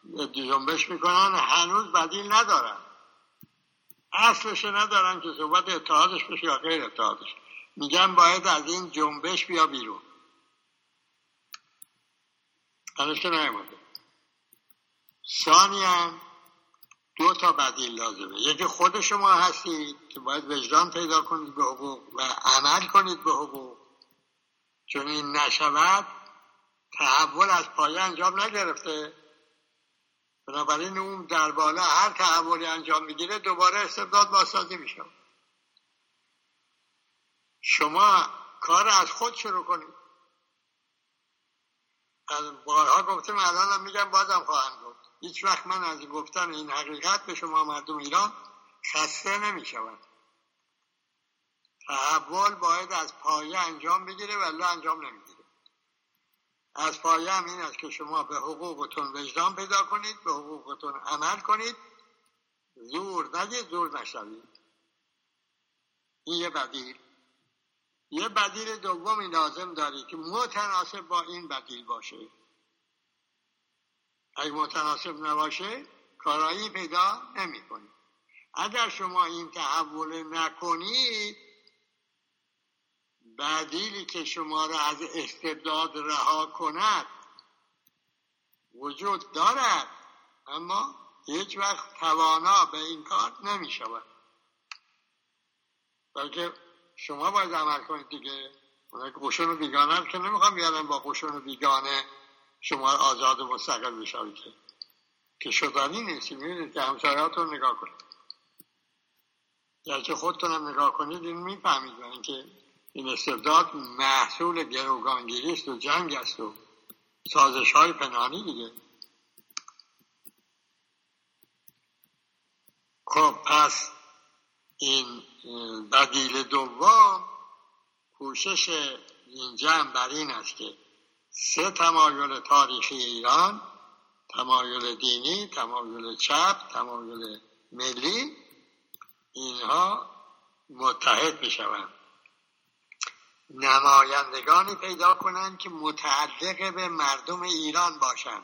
جنبش میکنن هنوز بدیل ندارن، اصلش ندارن که صحبت اتحادش بشه یا غیر اتحادش. میگن باید از این جنبش بیا بیرون. هنوز که نیامده. ثانیاً 2 تا بدیل لازمه. یکی خود شما هستید که باید وجدان پیدا کنید به حقوق و عمل کنید به حقوق، چون این نشود تحول از پایه انجام نگرفته. بنابراین اون در بالا هر تحولی انجام میگیره دوباره استبداد بازسازی میشه. شما کار از خود شروع کنید. از بارها گفتم، الان هم میگم، بازم خواهم گفت. هیچ وقت من از گفتن این حقیقت به شما مردم ایران خسته نمیشوم. تحول باید از پایه انجام بگیره ولی انجام نمیگیره. از پایه هم این است که شما به حقوقتون وجدان پیدا کنید، به حقوقتون عمل کنید، زور نگید، زور نشوید. این یه بدیل. یه بدیل دومی لازم دارید که متناسب با این بدیل باشه. اگه متناسب نباشه کارایی پیدا نمی کنید. اگر شما این تحول نکنید، بدیلی که شما را از استبداد رها کند وجود دارد، اما هیچ وقت توانا به این کار نمی شود. بلکه شما باید عمل کنید دیگه. اونایی که قشون و بیگانه که نمیخوام بیارم با قشون و بیگانه شما آزاد و مستقل بشوید که شدنی نیستی. میبینید که همسایهاتون نگاه کنید، گرچه خودتونم نگاه کنید این میفهمید اینکه این استبداد محصول گروگانگیری است و جنگ است و سازش های پنهانی دیگه. خب پس این بدیل دوم کوشش این جمع بر این است که 3 تمایل تاریخی ایران، تمایل دینی، تمایل چپ، تمایل ملی، اینها متحد بشوند، نمایندگانی پیدا کنند که متعلق به مردم ایران باشند،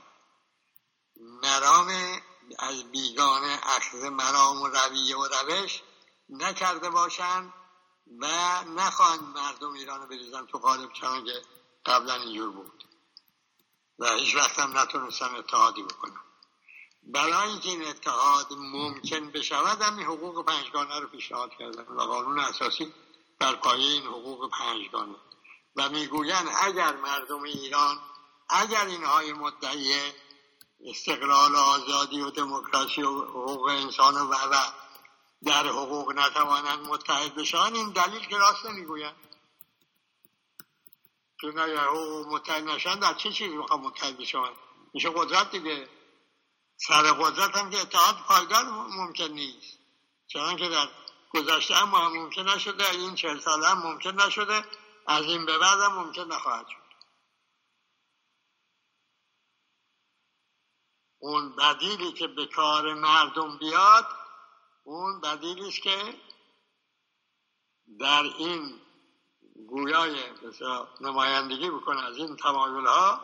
مرام از بیگانه اخذ مرام و رویه و روش نکرده باشند و نخواهند مردم ایران رو بریزن تو قالب چنان که قبلا اینجور بود و هیچ وقت هم نتونستن اتحادی بکنن. برای اینکه این اتحاد ممکن بشود هم این حقوق 5گانه رو پیشنهاد کردن و قانون اساسی بر پایه این حقوق 5گانه و میگویند اگر مردم ایران، اگر اینهای مدعی استقلال و آزادی و دموکراسی و حقوق انسان و در حقوق نتوانند متحد بشن، این دلیل که راست نمیگویند. چون اگر حقوق متحد نشن در چه چیزی میخوام متحد بشن؟ میشه قدرت دیگه. سر قدرت هم که اتحاد پایدار ممکن نیست، چون که در گذشته هم ممکن نشده، این 40 ساله هم ممکن نشده، از این به بعد هم ممکن نخواهد شد. اون بدیلی که به کار مردم بیاد، اون بدیلی است که در این گویای نمایندگی بکنه از این تمایل ها.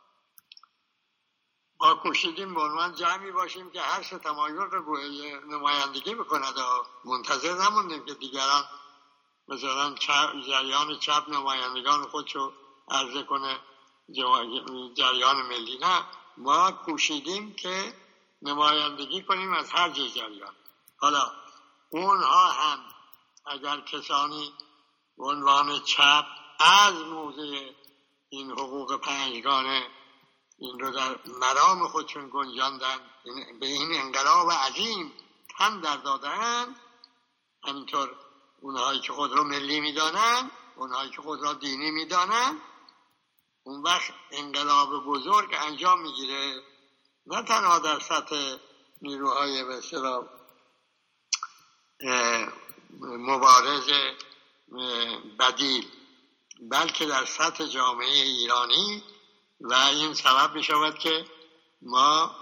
ما کوشیدیم به عنوان جمعی باشیم که هر 3 تمایل رو نمایندگی بکند و منتظر نموندیم که دیگران مثلا جریان چپ نمایندگان خودشو عرضه کنه جریان ملی. نه، ما کوشیدیم که نمایندگی کنیم از هر جریان. حالا اونها هم اگر کسانی به عنوان چپ از موضع این حقوق 5گانه این رو در مرام خودشون گنجاندن، به این انقلاب عظیم تن در دادن، همینطور اونهایی که خود را ملی میدانن، اونهایی که خود را دینی میدانن، اون وقت انقلاب بزرگ انجام میگیره، نه تنها در سطح نیروهای به اصطلاح مبارز بدیل، بلکه در سطح جامعه ایرانی، و این سبب می شود که ما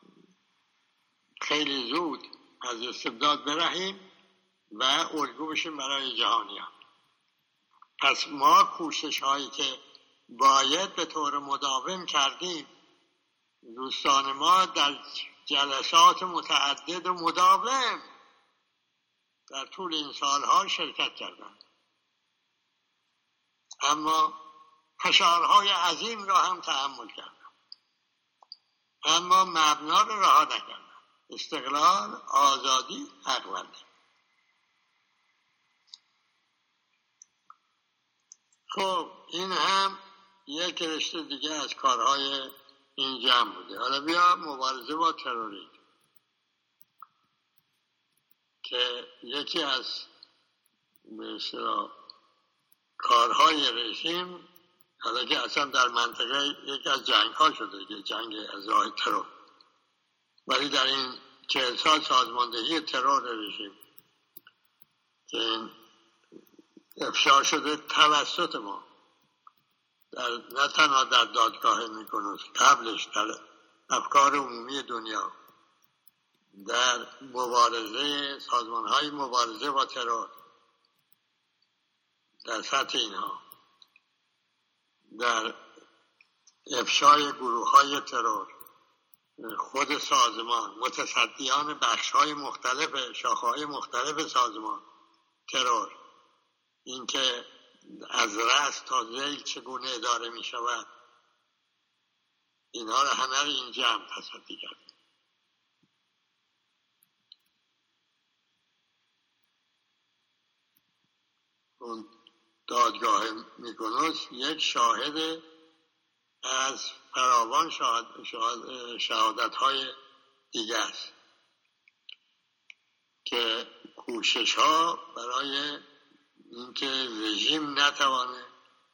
خیلی زود از استبداد برهیم و الگو بشیم برای جهانیان. پس ما کوشش هایی که باید به طور مداوم کردیم دوستان ما در جلسات متعدد و مداوم در طول این سالها شرکت کردند، اما فشارهای عظیم را هم تحمل کردند، اما مبنا را رها نکردند. استقلال، آزادی، حق‌وندی. خب این هم یک رشته دیگه از کارهای این جمع بوده. حالا بیا مبارزه با تروریسم که یکی از مثلا کارهای رژیم، حالا که اصلا در منطقه یکی از جنگ ها شده که جنگ از راه ترور، ولی در این 40 سال سازماندهی ترور رژیم که این افشا شده توسط ما نه تنها در دادگاه میکنوس، قبلش در افکار عمومی دنیا، در مبارزه سازمانهای مبارزه با ترور، در سطح اینها، در افشای گروه های ترور، خود سازمان، متصدیان بخش های مختلف، شاخه های مختلف سازمان ترور، اینکه از رأس تا ذیل چگونه اداره می شود، اینها را همه را این جمع تصدی کرد. اون دادگاه میکنوس یک شاهد از فراوان شهادت های دیگه است که کوشش ها برای اینکه رژیم نتوانه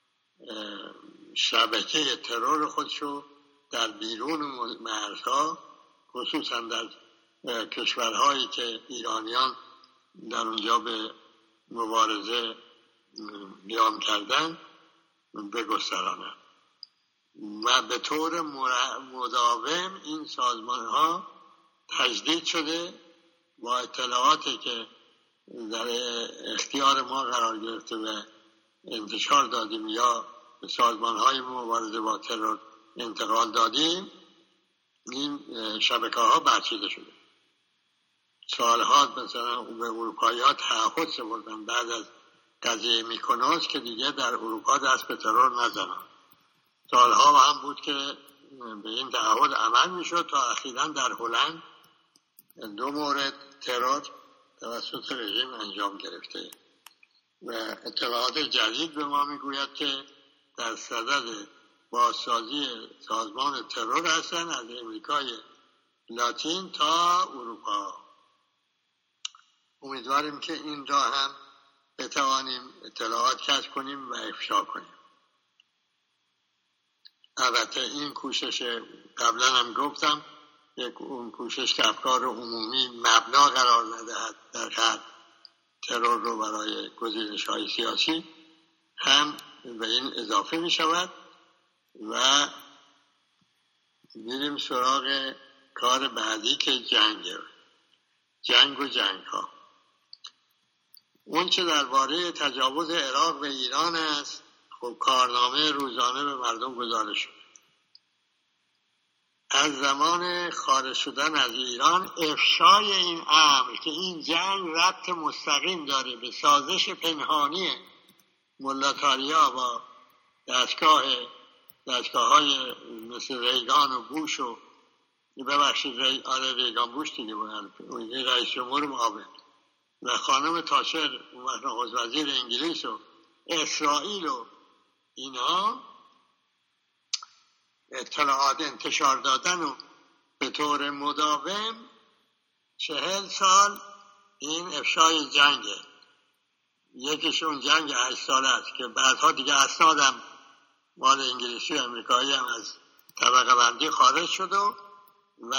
شبکه ترور خودشو در بیرون مرزها، خصوصا در کشورهایی که ایرانیان در اونجا به مبارزه قیام کردن بگسترانند. و به طور مداوم این سازمان ها تجدید شده با اطلاعاتی که در اختیار ما قرار گرفته و انتشار دادیم یا به سازمان های مبارزه با ترور انتقال دادیم، این شبکه ها برچیده شده. سالها مثلا به اروپایی ها تعهد سپردن بعد از قضیه میکنوس که دیگه در اروپا دست به ترور نزنن. سالها هم بود که به این تعهد عمل میشد تا اخیراً در هلند 2 مورد ترور توسط رژیم انجام گرفته و اطلاعات جدید به ما میگوید که در صدد بازسازی سازمان ترور هستن از امریکای لاتین تا اروپا. امیدواریم که این را هم بتوانیم اطلاعات کسب کنیم و افشا کنیم. البته این کوشش قبلا هم گفتم اون کوشش که افکار عمومی مبنا قرار ندهد در حد ترور رو برای گزینش‌های سیاسی هم به این اضافه می شود و میریم سراغ کار بعدی که جنگ و جنگ ها. اون چه درباره تجاوز عراق به ایران است، خب کارنامه روزانه به مردم گزارش شد. از زمان خارج شدن از ایران افشای این امر که این جنگ ربط مستقیم داره به سازش پنهانی ملاتاریا با دستگاه های مثل ریگان و بوش و ببخشید ریگان بوش دیگه بود، رئیس جمهور معاون و خانم تاچر نخست وزیر انگلیس و اسرائیل و اینها اطلاعات انتشار دادن و به طور مداوم 40 سال این افشای جنگه. یکیشون جنگ 8 ساله است که بعدها دیگه اسنادم مال انگلیسی و امریکایی هم از طبقه بندی خارج شد و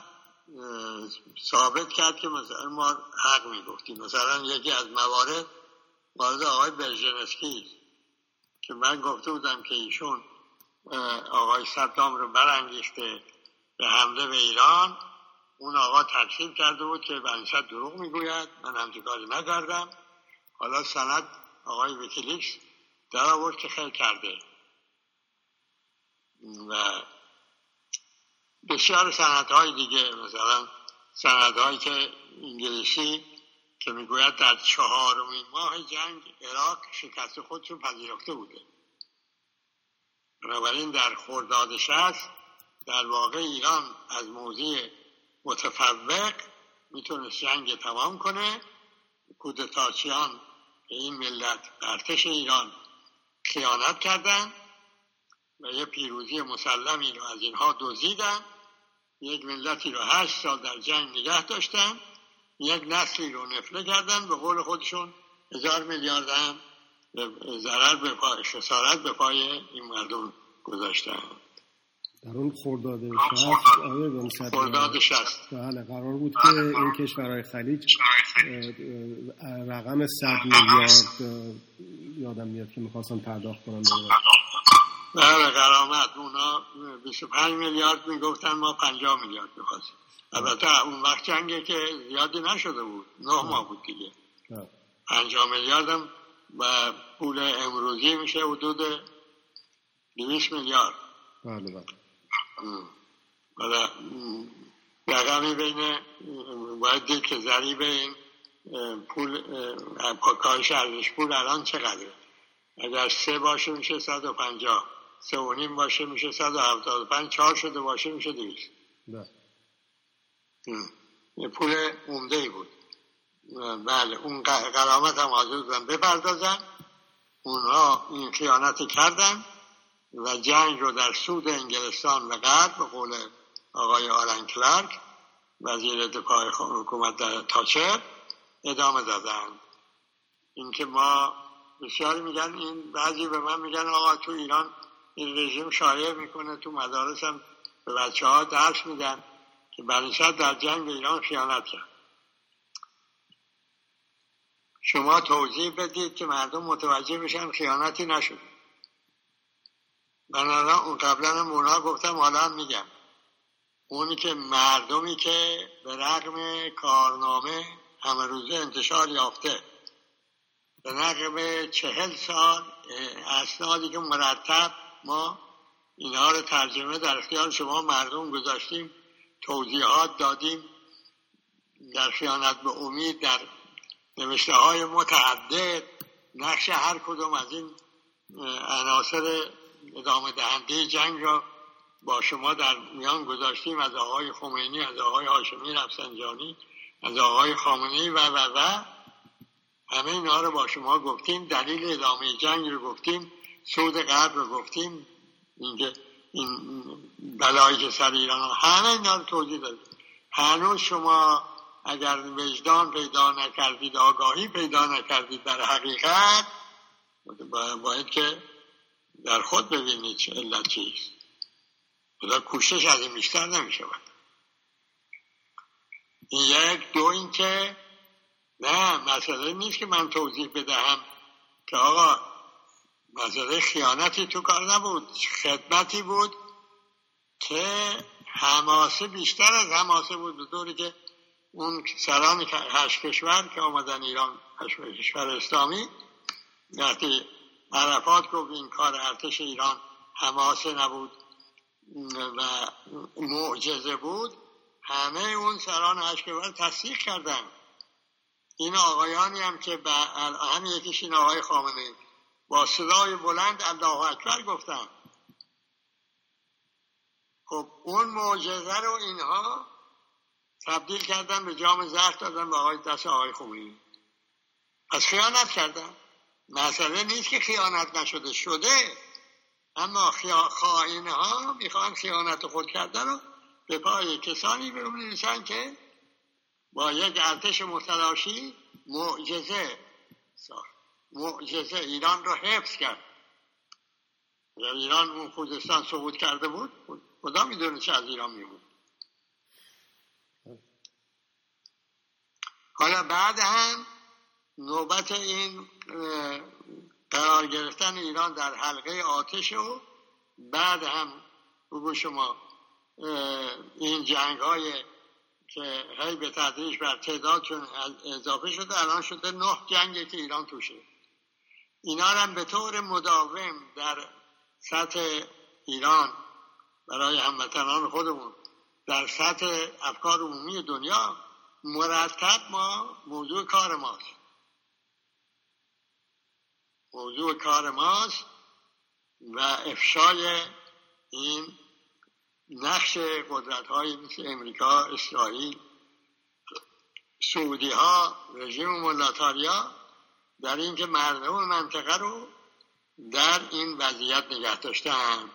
ثابت کرد که مثلا ما حق میگفتیم. مثلا یکی از موارد آقای برژنسکی که من گفته بودم که ایشون آقای صدام رو برانگیخته به حمله به ایران، اون آقا تکذیب کرده بود که بنشد دروغ میگوید، من همچنین نکردم. حالا سند آقای ویکیلیکس در آورد که خیلی کرده و بسیار سندهای دیگه، مثلا سندهایی که انگلیسی که میگوید در 4مین ماه جنگ عراق شکست خودشو پذیرفته بوده. بنابراین در خرداد 60 در واقع ایران از موضع متفوق میتونست جنگ تمام کنه. کودتاچیان به این ملت ارتش ایران خیانت کردن و یه پیروزی مسلمی رو از اینها دزدیدن. یک ملتی رو 8 سال در جنگ نگه داشتن، یک نسلی رو نفله کردن، به قول خودشون 1000 میلیارد هم ضرر به پای خسارت به پای این مردم گذاشتن. در اون خرداد 60 آقای بنصد خرداد 60 بله قرار بود که این کشورهای خلیج رقم 100 میلیارد یادم میاد که می‌خواستن پرداخت کنن. بله قرامت اونا 25 میلیارد میگفتن، ما 50 میلیارد میخواستیم. البته اون وقت جنگه که زیادی نشده بود، 9 ماه بود دیگه. 50 میلیارد هم با پول امروزی میشه حدود 200 میلیارد. بله. بله رقمی بین باید دید که ضریب این پول کاهش ارزش پول الان چقدره. اگر 3 باشه میشه 150، 3.5 باشه میشه 175، 4 شده باشه میشه 200. یه پول عمده‌ای بود. بله اون غرامت هم حاضر بودن بپردازن. اونها این خیانت کردن و جنگ رو در سود انگلستان و غرب به قول آقای آلن کلارک وزیر دفاع حکومت در تاچر ادامه دادن. اینکه ما بسیاری میگن، این بعضی به من میگن آقا تو ایران این رژیم شایع میکنه، تو مدارس هم به بچه ها درس میدن که بنیشت در جنگ ایران خیانت کرد. شما توضیح بدید که مردم متوجه بشن خیانتی نشد. من الان قبلا هم اونا گفتم، حالا هم میگم، اونی که مردمی که به رغم کارنامه همه روزه انتشار یافته، به رغم 40 سال اسنادی که مرتب ما اینها رو ترجمه در اختیار شما مردم گذاشتیم، توضیحات دادیم، در خیانت به امید در نوشته های متعدد نقش هر کدوم از این عناصر ادامه دهنده جنگ را با شما در میان گذاشتیم، از آقای خمینی، از آقای هاشمی رفسنجانی، از آقای خامنه‌ای و همه اینا رو با شما گفتیم، دلیل ادامه جنگ رو گفتیم، سود غرب رو گفتیم، اینکه این بلایی که سر ایران همه اینا رو توضیح دادیم. هنوز شما اگر وجدان پیدا نکردید، آگاهی پیدا نکردید در حقیقت، باید که در خود ببینید چه علت چیست. خدا کوشش از این بیشتر نمیشه باید. این یک. دو اینکه نه، مسئله نیست که من توضیح بدهم که آقا مسئله خیانتی تو کار نبود، خدمتی بود که حماسه بیشتر از حماسه بود، به طوری که اون سران 8 کشور که آمدن ایران، 8 کشور اسلامی، وقتی عرفات گفت این کار ارتش ایران حماسه نبود و معجزه بود، همه اون سران 8 کشور تصدیق کردن. این آقایانی هم که همین یکیش این آقای خامنه‌ای با صدای بلند الله اکبر گفتن، خب اون معجزه رو اینها تبدیل کردن به جام زهر دادن به آقای دست آقای خمینی. پس خیانت کردن. مسئله نیست که خیانت نشده، شده، اما خائنها میخوان خیانت خود کردن رو به پای کسانی بنویسن که با یک ارتش متلاشی معجزه ایران رو حفظ کرد. ایران اون خوزستان سقوط کرده بود، خدا میدونه چه از ایران میمون. حالا بعد هم نوبت این قرار گرفتن ایران در حلقه آتش و بعد هم بگو شما این جنگ های که هی به تدریج بر تعدادشون اضافه شده، الان شده 9 جنگی که ایران توشه. اینا هم به طور مداوم در سطح ایران برای هموطنان خودمون در سطح افکار عمومی دنیا مرتب موضوع کار ماست. موضوع کار ماست و افشای این نقش قدرت‌های مثل امریکا، اسرائیل، سعودی ها، رژیم ملاتاریا در این که مردم منطقه رو در این وضعیت نگه داشتن.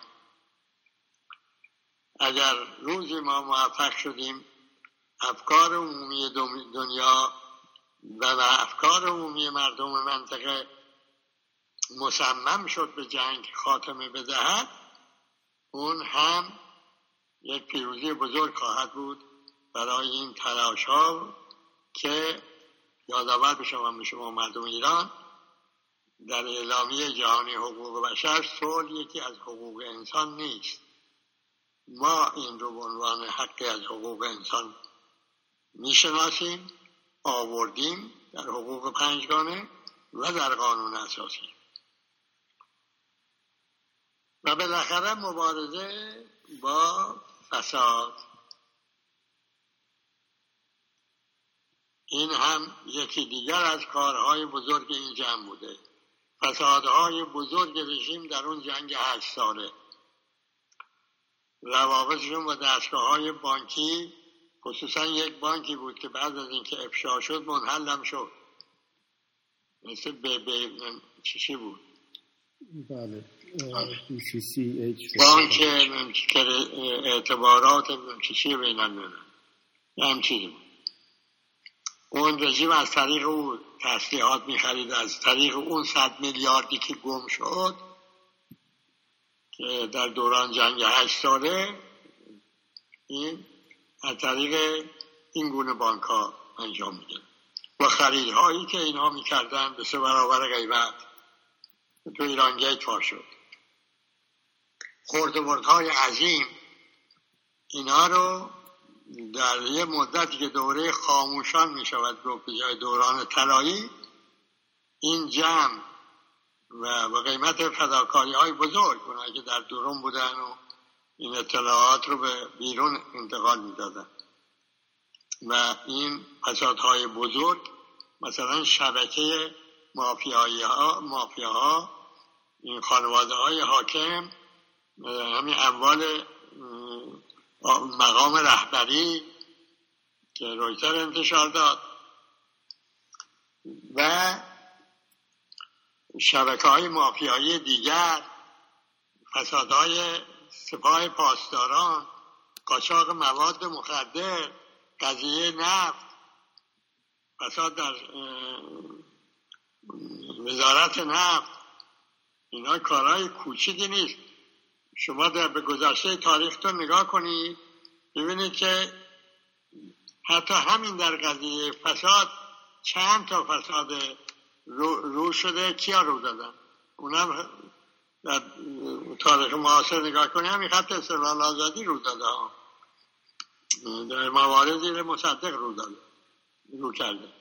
اگر روزی ما موفق شدیم افکار عمومی دنیا و افکار عمومی مردم منطقه مصمم شد به جنگ خاتمه بدهد، اون هم یک پیروزی بزرگ خواهد بود برای این تلاش ها که یادآور بشم به شما مردم ایران در اعلامیه جهانی حقوق بشر صلح یکی از حقوق انسان نیست. ما این رو به عنوان حقی از حقوق انسان میشناسیم، آوردیم در حقوق پنجگانه و در قانون اساسی. و بالاخره مبارزه با فساد، این هم یکی دیگر از کارهای بزرگ این جمع بوده. فسادهای بزرگ رژیم در اون جنگ 8 ساله، روابطشون با دستگاه‌های بانکی، خصوصا یک بانکی بود که بعد از اینکه افشا شد منحلم شد، مثل چی بود؟ بله BCCH، بانک اعتبارات چی بین الملل، هم چیزی بود. اون رژیم از طریق اون تسلیحات می‌خرید، از طریق اون 100 میلیاردی که گم شد که در دوران جنگ 8 ساله این از طریق این گونه بانک ها انجام میده و خریدهایی که اینها میکردن به 3 برابر قیمت تو ایران گیت پا شد. خرده‌بردهای عظیم اینا رو در یه مدتی که دوره خاموشان می شود به جای دوران طلایی، این جمع و به قیمت فداکاری های بزرگ، اونایی که در درون بودن و این اطلاعات رو به بیرون انتقال می دادن و این فسادهای بزرگ، مثلا شبکه مافیاها، این خانواده های حاکم، همین اموال مقام رهبری که رویتر انتشار داد و شبکه‌های مافیایی دیگر، فسادهای سپاه پاسداران، قاچاق مواد مخدر، قضیه نفت، فساد در وزارت نفت، اینا کارهای کوچیکی نیست. شما به گذشته تاریختون نگاه کنید ببینید که حتی همین در قضیه فساد چند تا فساد رو شده، کیا رو دادن؟ اونم در تاریخ معاصر نگاه کنید همین خط استقلال آزادی رو داده ها، در مواردی مصدق رو کرده.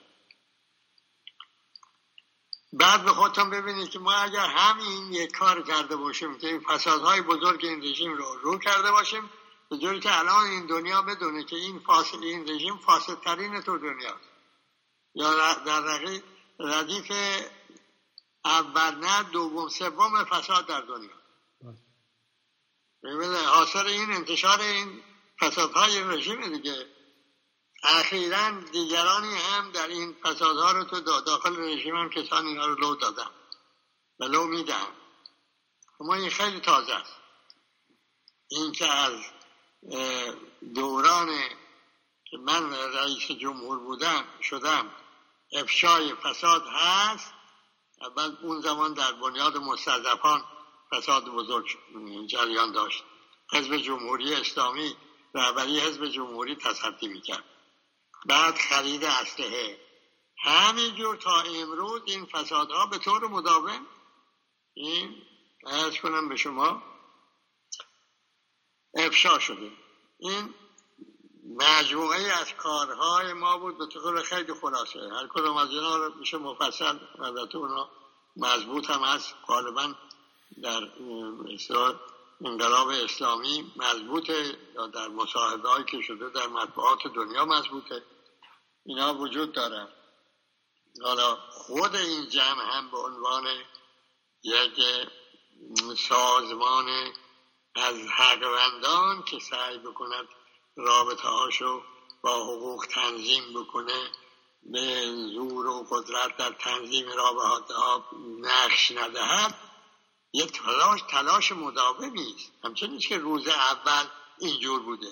بعد به خودتون ببینید که ما اگر همین یک کار کرده باشیم که این فسادهای بزرگ این رژیم رو کرده باشیم، به جوری که الان این دنیا بدونه که این رژیم فاسدترین تو دنیاست، یا در ردیف اول نه دوم سوم فساد در دنیا. ببینید حاصل این انتشار این فسادهای رژیم دیگه. اخیراً دیگرانی هم در این فسادها رو تو داخل رژیم هم کسان اینا رو لو دادن و لو میدن. اما این خیلی تازه است. این که از دوران که من رئیس جمهور شدم افشای فساد هست. اول اون زمان در بنیاد مستضعفان فساد بزرگ جریان داشت. حزب جمهوری اسلامی، رهبری حزب جمهوری تصدی میکرد. بعد خرید اسلحه، همینجور تا امروز این فسادها به طور مداوم، این عرض کنم به شما، افشا شده. این مجموعه از کارهای ما بود به طور خیلی خلاصه. هر کدوم از اینا رو میشه مفصل، البته اونا مضبوط هم هست، غالبا در انقلاب اسلامی مضبوطه یا در مصاحبه هایی که شده در مطبوعات دنیا مضبوطه، اینا وجود داره. حالا خود این جمع هم به عنوان یک سازمان از حقوندان که سعی بکند رابطه هاشو با حقوق تنظیم بکنه، به زور و قدرت در تنظیم رابطه ها نقش ندهد، یک تلاش مداومی است. همچنین نیست که روز اول اینجور بوده،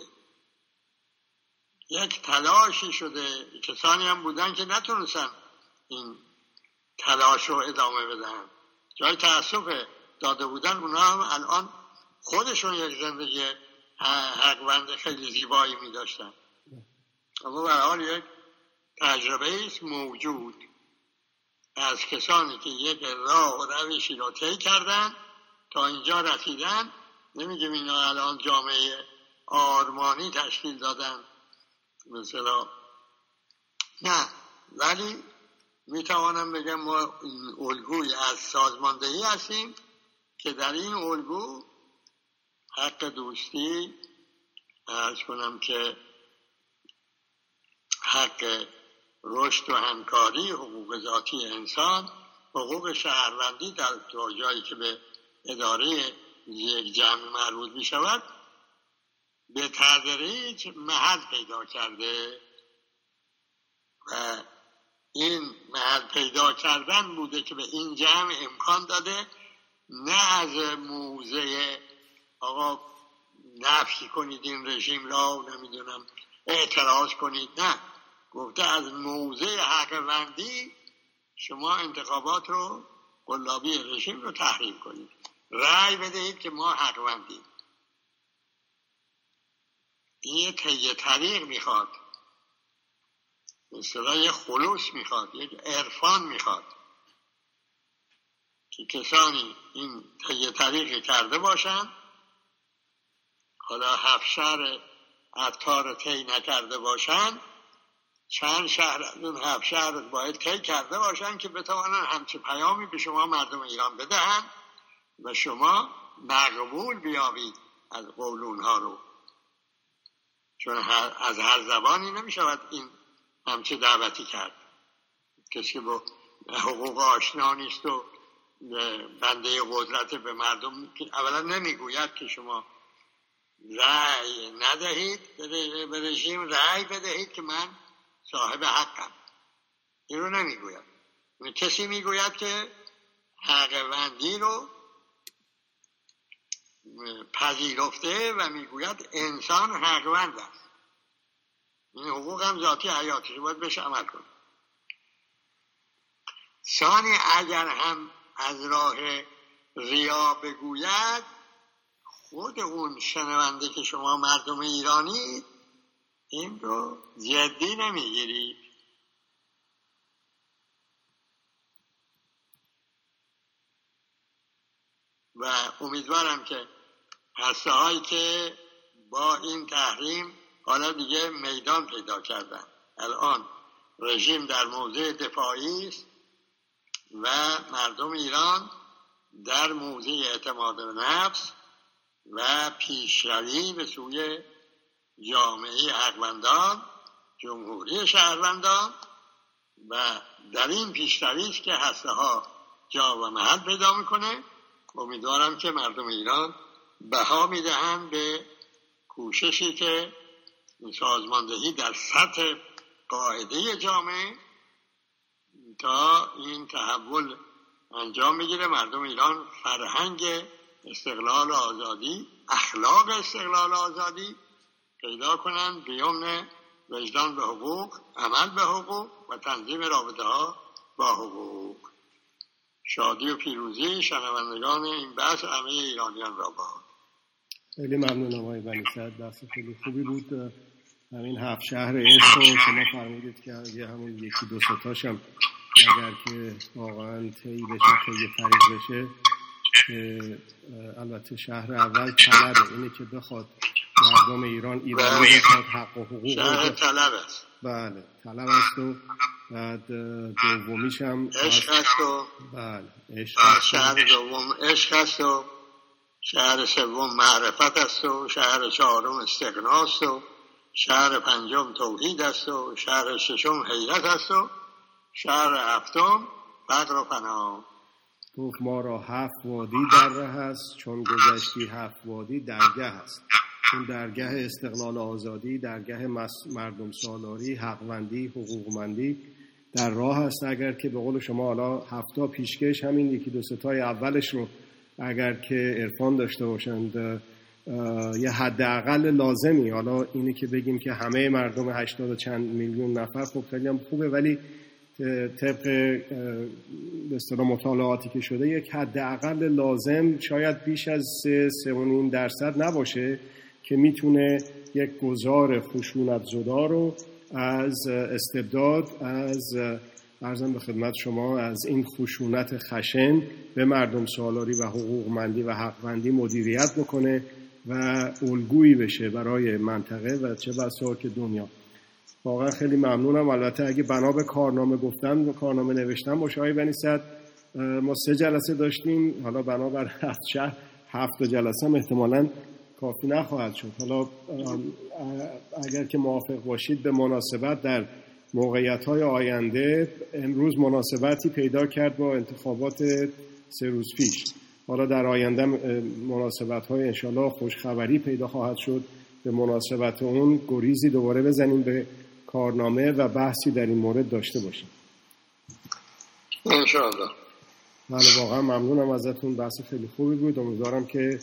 یک تلاشی شده. کسانی هم بودن که نتونستن این تلاش رو ادامه بدن، جای تأسف داده بودن. اونا هم الان خودشون یک زندگی حقوند خیلی زیبایی می داشتن. اما به حال یک تجربه است موجود از کسانی که یک راه و روشی را طی کردن تا اینجا رسیدن. نمیگم اینا الان جامعه آرمانی تشکیل دادن مثلا، نه، ولی میتوانم بگم ما الگوی از سازماندهی هستیم که در این الگو حق دوستی، عرض کنم که حق رشد و همکاری، حقوق ذاتی انسان، حقوق شهروندی در جایی که به اداره یک جمع مربوط می شود به تدریج محل پیدا کرده و این محل پیدا کردن بوده که به این جمع امکان داده نه از موضع آقا نفی کنید این رژیم را و نمیدونم اعتراض کنید، نه، گفته از موضع حقوندی شما انتخابات رو، قلابی رژیم رو تحریم کنید، رأی بدهید که ما حقوندیم. این یه طی طریق میخواد، مثلا یه خلوص میخواد، یک عرفان میخواد که کسانی این طی طریق کرده باشن. حالا 7 شهر عطار طی نکرده باشن، چند شهر از اون 7 شهر باید طی کرده باشن که بتوانن همچه پیامی به شما مردم ایران بدهن و شما مقبول بیابید از قول اونها رو، چون از هر زبانی نمیشود این همچه دعوتی کرد. کسی با حقوق آشنا نیست و بنده قدرت به مردم اولا نمیگوید که شما رأی ندهید به رژیم، رأی بدهید که من صاحب حقم. این رو نمیگوید. کسی میگوید که حقوندی رو پذیرفته و میگوید انسان حقوند است، این حقوق هم ذاتی حیاتش باید بهش عمل کنه. ثانی اگر هم از راه ریا بگوید، خود اون شنونده که شما مردم ایرانی این رو جدی نمیگیرید و امیدوارم که هسته هایی که با این تحریم حالا دیگه میدان پیدا کردن، الان رژیم در موضع دفاعی است و مردم ایران در موضع اعتماد به نفس و پیشروی به سوی جامعه حقوندان، جمهوری شهروندان، و در این پیشروی است که هسته ها جا و محل پیدا میکنه. امیدوارم که مردم ایران بها میدهند به کوششی که سازماندهی در سطح قاعده جامعه تا این تحول انجام میگیره. مردم ایران فرهنگ استقلال و آزادی، اخلاق استقلال و آزادی پیدا کنند، بیان وجدان به حقوق، عمل به حقوق و تنظیم رابطه ها با حقوق. شادی و پیروزی شنوندگان این بحث همه ایرانیان را باد. خیلی ممنونم آقای بنی صدر، بحث خیلی خوبی بود. همین 7 شهر عشق رو شما فرمودید که اگه همون 1-2 تاشم اگر که واقعا طی بشه، طی طریق بشه، که البته شهر اول طلبه، اینه که بخواد مردم ایرانی بخواد حق و حقوق شهر طلب است. بله طلب است. و بعد دومیش هم عشق است. و بله عشق است. شهر دوم عشق است و شهر سوم معرفت است و شهر چهارم استغناست و شهر پنجم توحید است و شهر ششم حیرت است و شهر هفتم فقر و فنا. گفت ما را 7 وادی در ره است، چون گذشتی 7 وادی درگه است. اون درگه استقلال آزادی، درگه مردم سالاری، حقوندی، حقوقمندی در راه است. اگر که به قول شما حالا 7 پیشکش، همین 1 2 3 تای اولش رو اگر که عرفان داشته باشند یه حداقل لازمی، حالا اینی که بگیم که همه مردم 80 و چند میلیون نفر خب خیلی هم خوبه، ولی طبق به اصطلاح مطالعاتی که شده یک حداقل لازم شاید بیش از 3.5% نباشه که میتونه یک گذار خشونت زدا رو از استبداد، از عرضم به خدمت شما از این خشونت خشن به مردم سالاری و حقوقمندی و حقوندی مدیریت بکنه و الگویی بشه برای منطقه و چه بسا که دنیا. واقعا خیلی ممنونم. البته اگه بنا به کارنامه گفتن و کارنامه نوشتن باشه آقای بنی صدر، ما 3 جلسه داشتیم، حالا بنابر 7 شهر 7 جلسه هم احتمالاً کافی نخواهد شد. حالا اگر که موافق باشید به مناسبت در موقعیت‌های آینده، امروز مناسبتی پیدا کرد با انتخابات 3 روز پیش، حالا در آینده مناسبت‌های انشالله خوشخبری پیدا خواهد شد، به مناسبت اون گریزی دوباره بزنیم به کارنامه و بحثی در این مورد داشته باشیم انشالله. بله واقعا ممنونم ازتون، بحث خیلی خوبی بود. امیدوارم که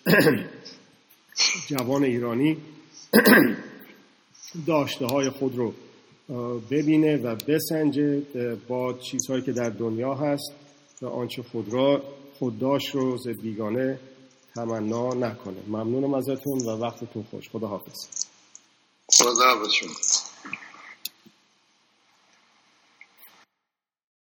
جوان ایرانی داشته های خود رو ببینه و بسنجه با چیزهایی که در دنیا هست و آنچه خود داشت رو ز بیگانه تمنا نکنه. ممنونم ازتون و وقتتون خوش. خدا حافظ. خدا حافظ شما.